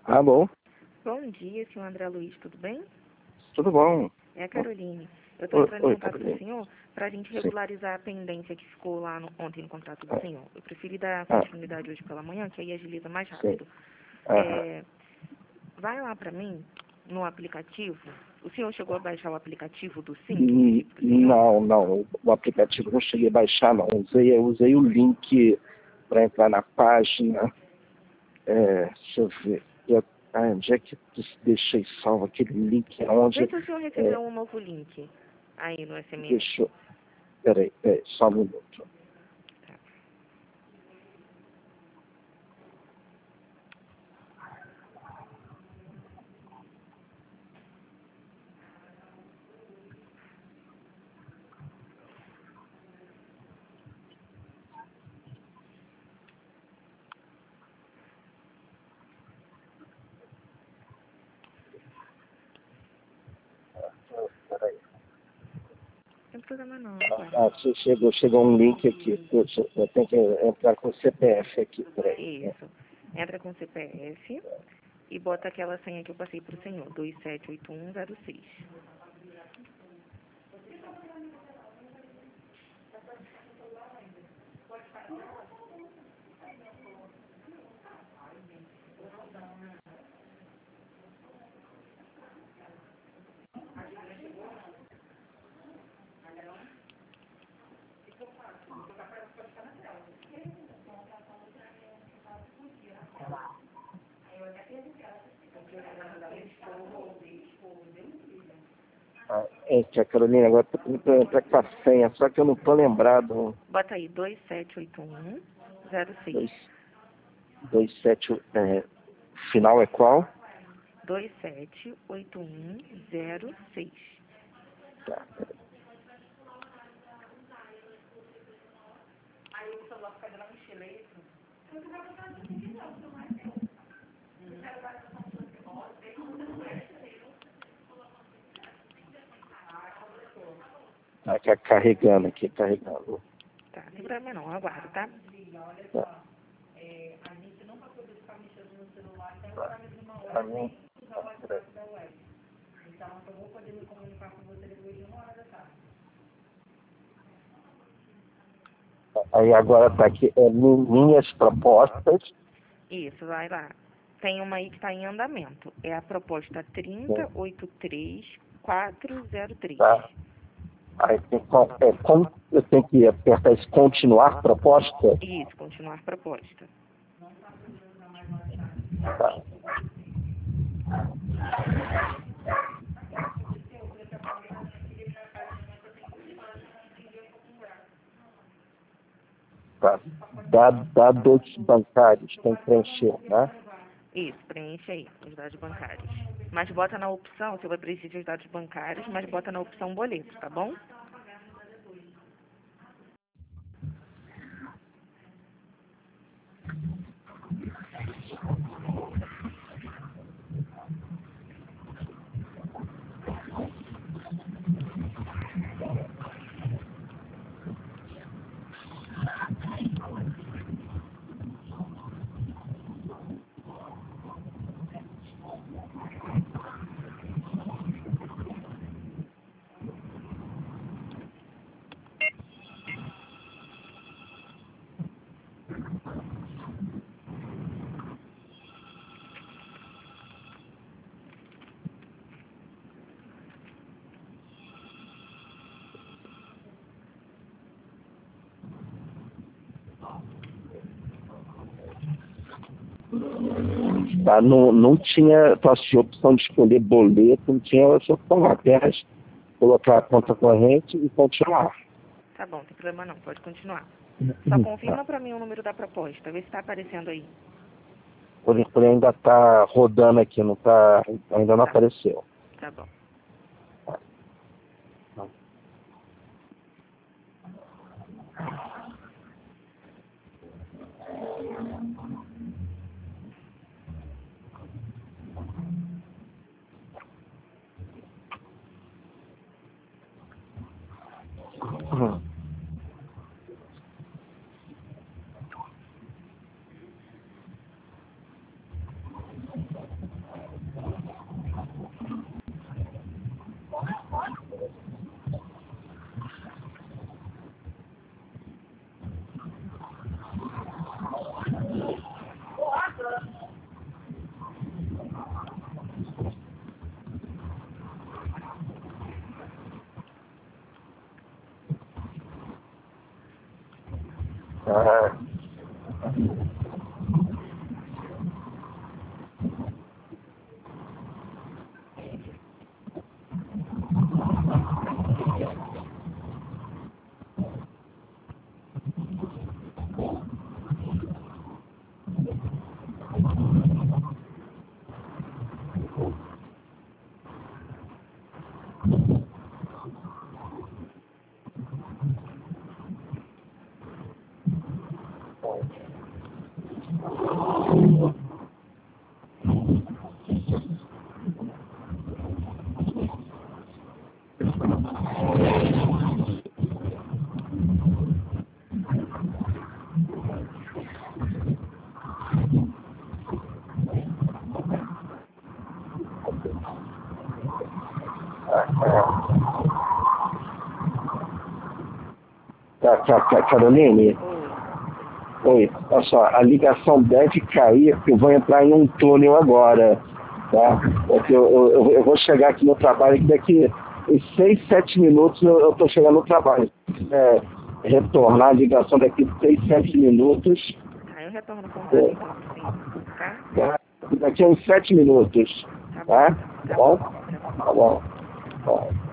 Alô, Bom dia, senhor André Luiz, tudo bem? tudo bom? É a Caroline. Eu estou entrando em Oi, contato com o Carolina. senhor para a gente Sim. regularizar a pendência que ficou lá ontem no contrato do Ah, senhor. Eu preferi dar ah, continuidade hoje pela manhã, que aí agiliza mais sim. rápido. Aham. Vai lá para mim, no aplicativo. O senhor chegou a baixar o aplicativo do SIM que eu Hum, pedi para o senhor? Não, o aplicativo não cheguei a baixar, não. Eu usei o link para entrar na página. Deixa eu ver. Onde é que eu deixei salvo aquele link? Vê Onde? se o senhor recebeu um novo link aí no SMS. Deixa eu. Peraí, só um minuto. Peraí. Não tem problema não, aguardo. Chegou um link aqui. Eu tenho que entrar com o CPF aqui. Peraí. Isso. Entra com o CPF e bota aquela senha que eu passei para o senhor, 278106. Carolina, agora tô pedindo para entrar com a senha, só que eu não tô lembrado. Bota aí, 278106. 27, final é qual? 278106. Tá. Carregando aqui, carregando. Tá, não tem problema não, aguardo, tá? Tá. A mim, aí agora tá aqui, minhas propostas. Isso, vai lá. Tem uma aí que está em andamento. É a proposta Né? 3083403. Tá. Aí eu tenho que apertar esse continuar proposta. Isso, continuar proposta. Tá. Tá. Dados bancários, tem que preencher, né? Isso, preenche aí os dados bancários. Mas bota na opção, você vai preencher os dados bancários, mas bota na opção boleto, tá bom? Tá? Não tinha, tu tinha opção de escolher boleto, não tinha essa opção, apenas colocar a conta corrente e continuar. Tá bom, não tem problema não, pode continuar. Só confirma pra mim o número da proposta, vê se tá aparecendo aí. Por ainda está rodando aqui, não tá, ainda não Tá, apareceu. tá bom. Caroline? Oi. Oi, olha só, a ligação deve cair, porque eu vou entrar em um túnel agora, tá? Porque eu vou chegar aqui no trabalho, que daqui em 6, 7 minutos eu estou chegando no trabalho. Retornar a ligação daqui 6, 7 minutos, Aí eu retorno o contato então, sim. Tá? tá? Daqui a uns 7 minutos, Tá bom. tá? Tá Bom? bom. Tá bom. Tá bom. Bom.